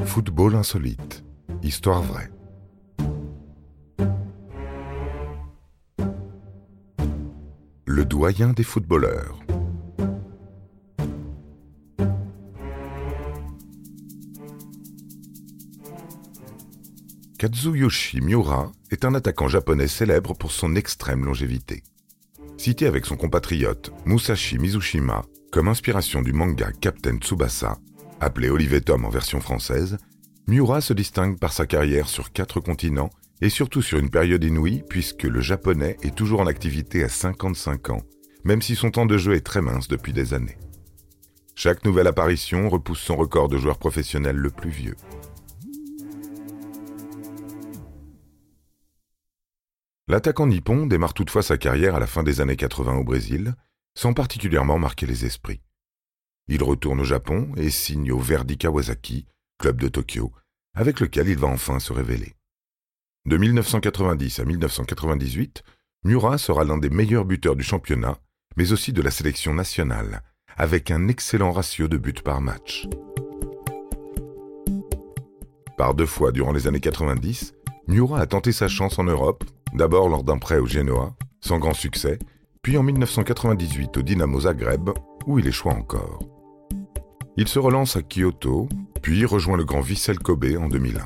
Football insolite. Histoire vraie. Le doyen des footballeurs. Kazuyoshi Miura est un attaquant japonais célèbre pour son extrême longévité. Cité avec son compatriote Musashi Mizushima comme inspiration du manga Captain Tsubasa, appelé Olive et Tom en version française, Miura se distingue par sa carrière sur 4 continents et surtout sur une période inouïe puisque le japonais est toujours en activité à 55 ans, même si son temps de jeu est très mince depuis des années. Chaque nouvelle apparition repousse son record de joueur professionnel le plus vieux. L'attaquant nippon démarre toutefois sa carrière à la fin des années 80 au Brésil, sans particulièrement marquer les esprits. Il retourne au Japon et signe au Verdy Kawasaki, club de Tokyo, avec lequel il va enfin se révéler. De 1990 à 1998, Miura sera l'un des meilleurs buteurs du championnat, mais aussi de la sélection nationale, avec un excellent ratio de buts par match. Par 2 fois durant les années 90, Miura a tenté sa chance en Europe, d'abord lors d'un prêt au Genoa, sans grand succès, puis en 1998 au Dynamo Zagreb, où il échoua encore. Il se relance à Kyoto, puis rejoint le grand Vissel Kobe en 2001.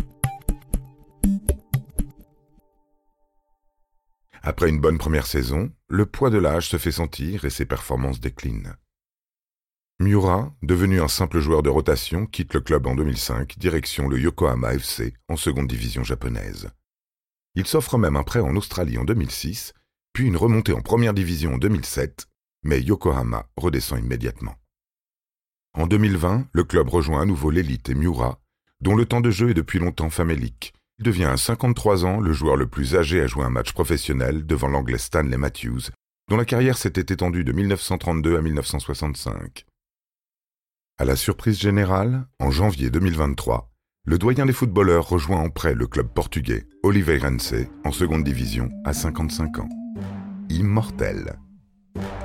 Après une bonne première saison, le poids de l'âge se fait sentir et ses performances déclinent. Miura, devenu un simple joueur de rotation, quitte le club en 2005, direction le Yokohama FC en seconde division japonaise. Il s'offre même un prêt en Australie en 2006, puis une remontée en première division en 2007, mais Yokohama redescend immédiatement. En 2020, le club rejoint à nouveau l'élite et Miura, dont le temps de jeu est depuis longtemps famélique. Il devient à 53 ans le joueur le plus âgé à jouer un match professionnel devant l'anglais Stanley Matthews, dont la carrière s'était étendue de 1932 à 1965. À la surprise générale, en janvier 2023, le doyen des footballeurs rejoint en prêt le club portugais Oliveirense en seconde division à 55 ans. Immortel.